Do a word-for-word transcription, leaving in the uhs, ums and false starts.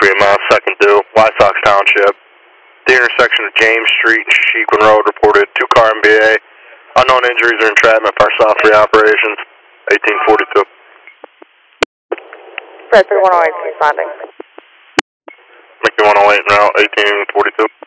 three miles, second due, White Sox Township. The intersection of James Street and Shequin Road reported two-car M B A. Unknown injuries or entrapment by South three operations, eighteen forty-two. Fred three one oh eight, responding. Mickey one oh eight, route eighteen forty-two.